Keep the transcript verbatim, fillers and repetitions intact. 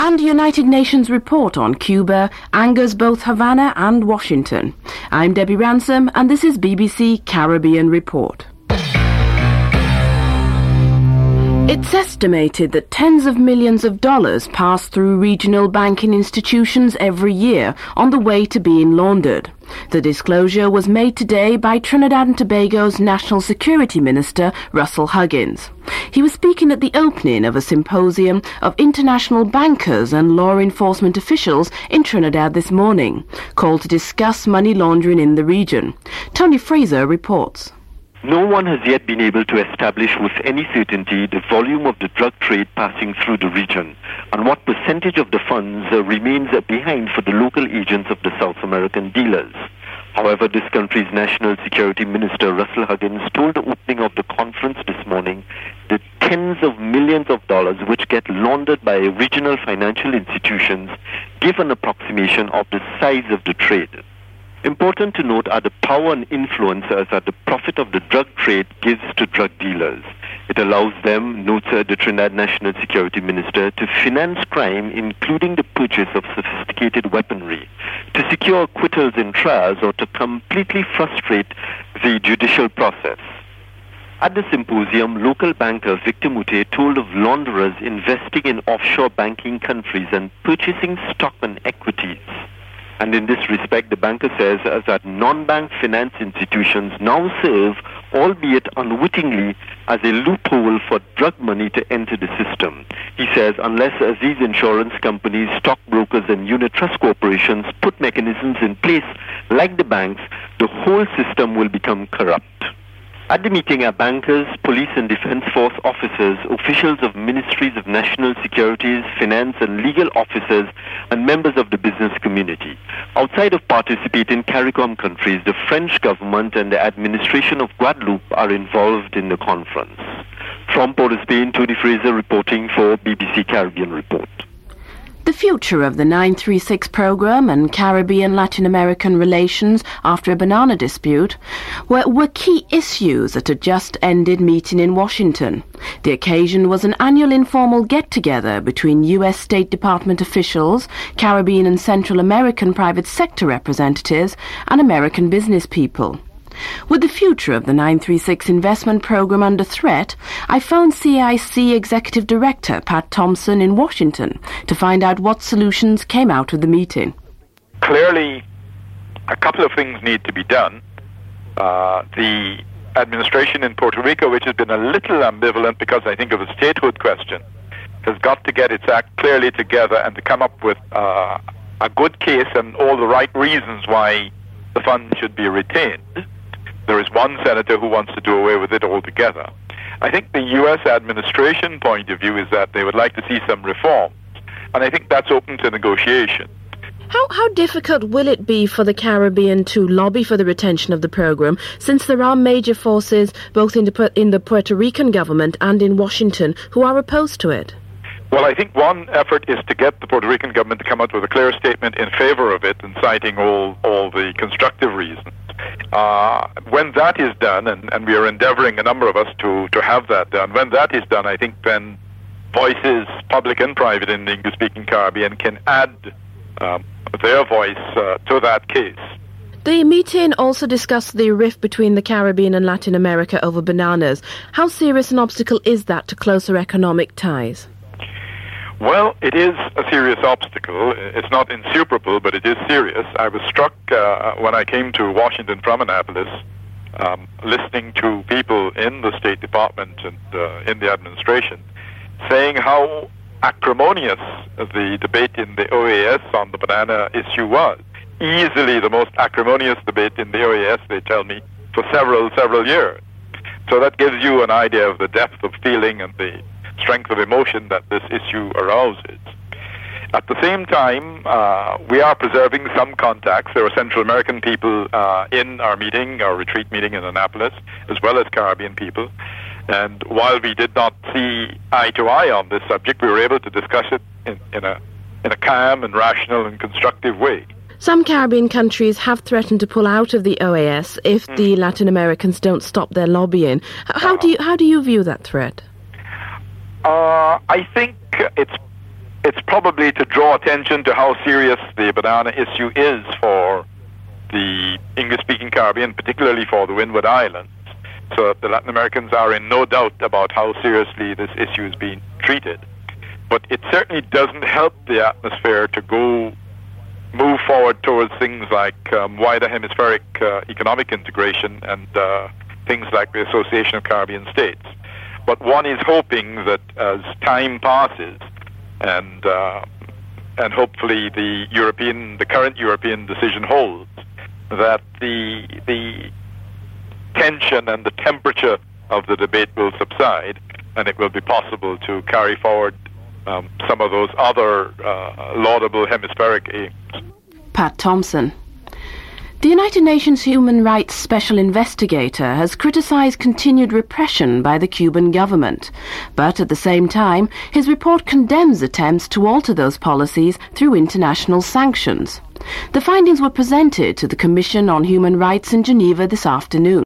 And United Nations report on Cuba angers both Havana and Washington. I'm Debbie Ransom, and this is B B C Caribbean Report. It's estimated that tens of millions of dollars pass through regional banking institutions every year on the way to being laundered. The disclosure was made today by Trinidad and Tobago's National Security Minister, Russell Huggins. He was speaking at the opening of a symposium of international bankers and law enforcement officials in Trinidad this morning, called to discuss money laundering in the region. Tony Fraser reports. No one has yet been able to establish with any certainty the volume of the drug trade passing through the region and what percentage of the funds uh, remains uh, behind for the local agents of the South American dealers. However, this country's National Security Minister, Russell Huggins, told the opening of the conference this morning that tens of millions of dollars which get laundered by regional financial institutions give an approximation of the size of the trade. Important to note are the power and influences that the profit of the drug trade gives to drug dealers. It allows them, notes the Trinidad National Security Minister, to finance crime, including the purchase of sophisticated weaponry, to secure acquittals in trials, or to completely frustrate the judicial process. At the symposium, local banker Victor Mute told of launderers investing in offshore banking countries and purchasing stock and equities. And in this respect, the banker says that non-bank finance institutions now serve, albeit unwittingly, as a loophole for drug money to enter the system. He says unless these insurance companies, stockbrokers and unit trust corporations put mechanisms in place like the banks, the whole system will become corrupt. At the meeting are bankers, police and defense force officers, officials of ministries of national securities, finance and legal officers, and members of the business community. Outside of participating CARICOM countries, the French government and the administration of Guadeloupe are involved in the conference. From Port of Spain, Tony Fraser reporting for B B C Caribbean Report. The future of the nine three six programme and Caribbean-Latin American relations after a banana dispute were, were key issues at a just-ended meeting in Washington. The occasion was an annual informal get-together between U S State Department officials, Caribbean and Central American private sector representatives, and American business people. With the future of the nine three six investment programme under threat, I phoned C I C Executive Director Pat Thompson in Washington to find out what solutions came out of the meeting. Clearly, a couple of things need to be done. Uh, the administration in Puerto Rico, which has been a little ambivalent because I think of a statehood question, has got to get its act clearly together and to come up with uh, a good case and all the right reasons why the fund should be retained. There is one senator who wants to do away with it altogether. I think the U S administration point of view is that they would like to see some reforms, and I think that's open to negotiation. How how difficult will it be for the Caribbean to lobby for the retention of the programme, since there are major forces both in the, in the Puerto Rican government and in Washington who are opposed to it? Well, I think one effort is to get the Puerto Rican government to come out with a clear statement in favor of it and citing all, all the constructive reasons. Uh, when that is done, and, and we are endeavoring, a number of us, to, to have that done, when that is done, I think then voices, public and private in the English-speaking Caribbean, can add um, their voice uh, to that case. The meeting also discussed the rift between the Caribbean and Latin America over bananas. How serious an obstacle is that to closer economic ties? Well, it is a serious obstacle. It's not insuperable, but it is serious. I was struck uh, when I came to Washington from Annapolis, um, listening to people in the State Department and uh, in the administration saying how acrimonious the debate in the O A S on the banana issue was. Easily the most acrimonious debate in the O A S, they tell me, for several, several years. So that gives you an idea of the depth of feeling and the strength of emotion that this issue arouses. At the same time, uh, we are preserving some contacts. There are Central American people uh, in our meeting, our retreat meeting in Annapolis, as well as Caribbean people. And while we did not see eye to eye on this subject, we were able to discuss it in, in a in a calm and rational and constructive way. Some Caribbean countries have threatened to pull out of the O A S if mm. the Latin Americans don't stop their lobbying. How uh, do you how do you view that threat? Uh, I think it's it's probably to draw attention to how serious the banana issue is for the English-speaking Caribbean, particularly for the Windward Islands. So the Latin Americans are in no doubt about how seriously this issue is being treated. But it certainly doesn't help the atmosphere to go move forward towards things like um, wider hemispheric uh, economic integration and uh, things like the Association of Caribbean States. But one is hoping that as time passes and uh, and hopefully the European, the current European decision holds, that the the tension and the temperature of the debate will subside, and it will be possible to carry forward um, some of those other uh, laudable hemispheric aims. Pat Thompson. The United Nations Human Rights Special Investigator has criticized continued repression by the Cuban government, but at the same time, his report condemns attempts to alter those policies through international sanctions. The findings were presented to the Commission on Human Rights in Geneva this afternoon.